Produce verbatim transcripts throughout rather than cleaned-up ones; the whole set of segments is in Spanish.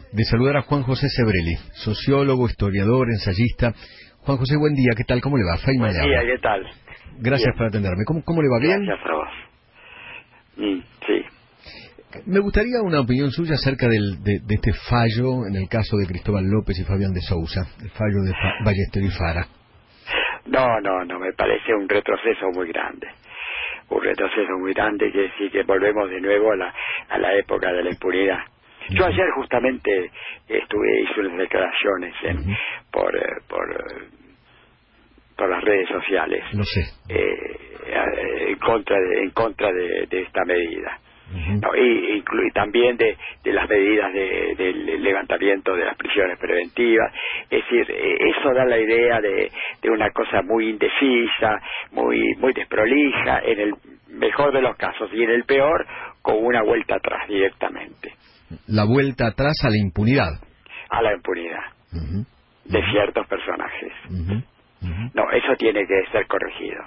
de saludar a Juan José Sebrelli, sociólogo, historiador, ensayista. Juan José, buen día, ¿qué tal? ¿Cómo le va? Faima Buen día, ¿qué tal? Gracias Bien. por atenderme. ¿Cómo, cómo le va? ¿Bien? Gracias a vos. Mm, sí. Me gustaría una opinión suya acerca del, de, de este fallo en el caso de Cristóbal López y Fabián de Sousa, el fallo de Fa Ballester y Fara. No, no, no, me parece un retroceso muy grande. Un retroceso muy grande, que sí que volvemos de nuevo a la, a la época de la impunidad. Yo Uh-huh. ayer justamente estuve, hice unas declaraciones en, Uh-huh. por, eh, por, eh, por las redes sociales Lo sé. eh, eh, en contra de, en contra de, de esta medida. Uh-huh. No, y, inclu- y también de, de las medidas de, del levantamiento de las prisiones preventivas. Es decir, eh, eso da la idea de, de una cosa muy indecisa, muy muy desprolija, en el mejor de los casos, y en el peor, con una vuelta atrás directamente, La vuelta atrás a la impunidad. a la impunidad Uh-huh. de Uh-huh. ciertos personajes. Uh-huh. Uh-huh. No, eso tiene que ser corregido.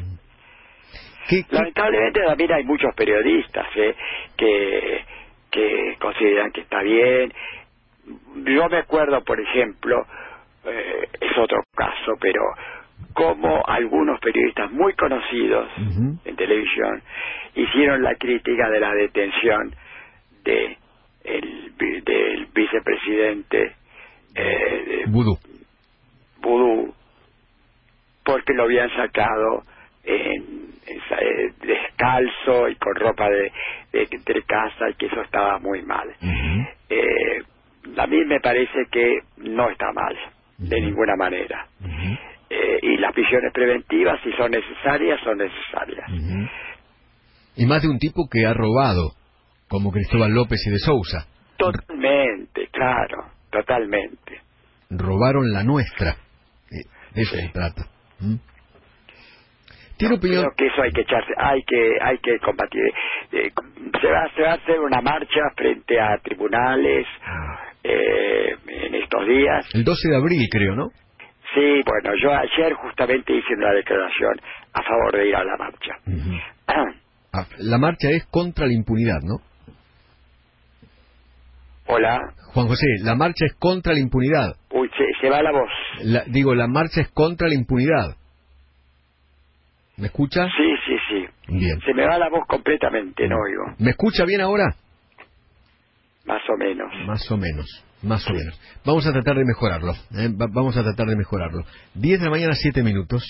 ¿Qué, qué? Lamentablemente también hay muchos periodistas ¿eh? que, que consideran que está bien. Yo me acuerdo, por ejemplo, eh, es otro caso, pero como algunos periodistas muy conocidos Uh-huh. en televisión hicieron la crítica de la detención de el, vi- del vicepresidente eh, de Vudú. Vudú, porque lo habían sacado en, en sa- eh, descalzo y con ropa de, de, de casa, y que eso estaba muy mal. Uh-huh. Eh, a mí me parece que no está mal, de Ujú. ninguna manera. Uh-huh. Eh, y las prisiones preventivas, si son necesarias, son necesarias. Uh-huh. Y más de un tipo que ha robado, como Cristóbal López y de Sousa. Totalmente, claro, totalmente. Robaron la nuestra. Eh, De eso Sí. se trata. ¿Mm? ¿Tiene No, opinión? creo que eso hay que echarse, hay que, hay que combatir. Eh, se va, se va a hacer una marcha frente a tribunales eh, en estos días. El doce de abril, creo, ¿no? Sí, bueno, yo ayer justamente hice una declaración a favor de ir a la marcha. Uh-huh. Ah, la marcha es contra la impunidad, ¿no? Hola. Juan José, la marcha es contra la impunidad. Uy, se, se va la voz. La- digo, la marcha es contra la impunidad. ¿Me escucha? Sí, sí, sí. Bien. Se me va la voz completamente, no oigo. ¿Me escucha bien ahora? Más o menos. Más o menos, más o Sí. menos. Vamos a tratar de mejorarlo. ¿eh? Va- vamos a tratar de mejorarlo. diez de la mañana, siete minutos.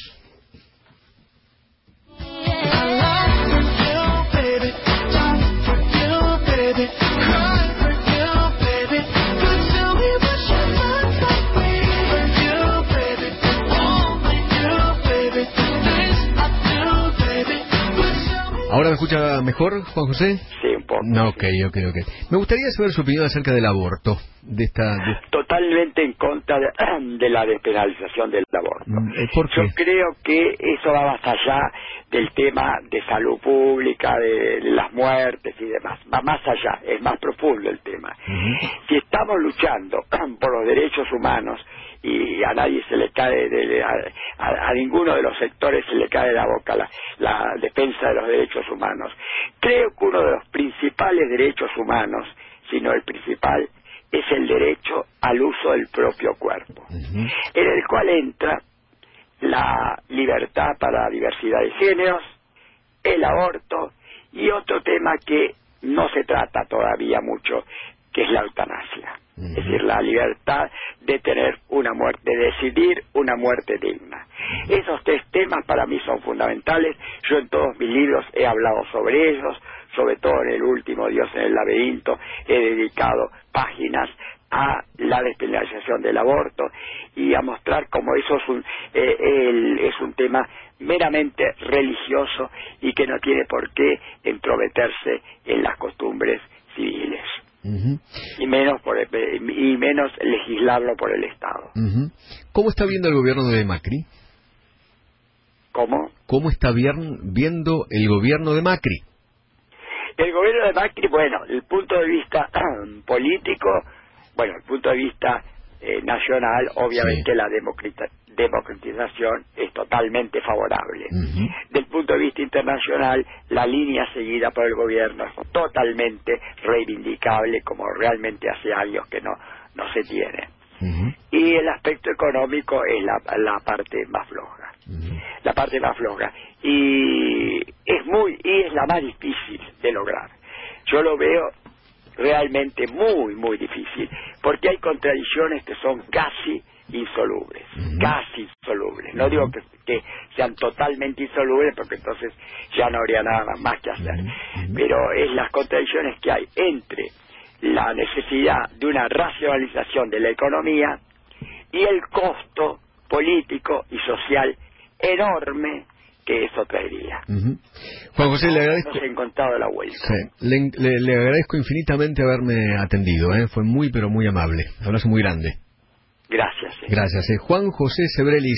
¿Ahora me escucha mejor, Juan José? Sí, un poco. No, sí. ok, ok, ok. Me gustaría saber su opinión acerca del aborto. De esta... de- Totalmente en contra de, de la despenalización del aborto. Mm, eh, ¿Por Yo qué? creo que eso va más allá del tema de salud pública, de las muertes y demás. Va más allá, es más profundo el tema. Ujú. Si estamos luchando por los derechos humanos y a nadie se le cae, de, a, a- a ninguno de los sectores se le cae de la boca la, la defensa de los derechos humanos, creo que uno de los principales derechos humanos, si no el principal, es el derecho al uso del propio cuerpo, Ujú. en el cual entra la libertad para la diversidad de géneros, el aborto y otro tema que no se trata todavía mucho, que es la eutanasia. Ujú. Es decir, la libertad de tener una muerte, de decidir una muerte digna. Esos tres temas para mí son fundamentales. Yo en todos mis libros he hablado sobre ellos, sobre todo en el último, Dios en el laberinto, he dedicado páginas a la despenalización del aborto y a mostrar cómo eso es un, eh, el- es un tema meramente religioso y que no tiene por qué entrometerse en las costumbres civiles. Ujú. Y menos por el- y menos legislarlo por el Estado. Ujú. ¿Cómo está viendo el gobierno de Macri? ¿Cómo? ¿Cómo está vier- viendo el gobierno de Macri? El gobierno de Macri, bueno, el punto de vista político, bueno, el punto de vista eh, nacional, obviamente sí. la democrata, democratización es totalmente favorable. Uh-huh. Del punto de vista internacional, la línea seguida por el gobierno es totalmente reivindicable, como realmente hace años que no, no se tiene. Uh-huh. Y el aspecto económico es la, la parte más floja. Uh-huh. La parte más floja. Y es muy, y es la más difícil de lograr. Yo lo veo realmente muy, muy difícil, porque hay contradicciones que son casi insolubles, uh-huh. casi insolubles. No uh-huh. digo que, que sean totalmente insolubles, porque entonces ya no habría nada más que hacer. Uh-huh. Pero es las contradicciones que hay entre la necesidad de una racionalización de la economía y el costo político y social enorme que eso traería. Uh-huh. Juan José, le agradezco. Nos he encontrado la vuelta. Sí. Le, le, le agradezco infinitamente haberme atendido, ¿eh? Fue muy, pero muy amable. Un abrazo muy grande. Gracias. Eh. Gracias. Eh. Juan José Sebrellis.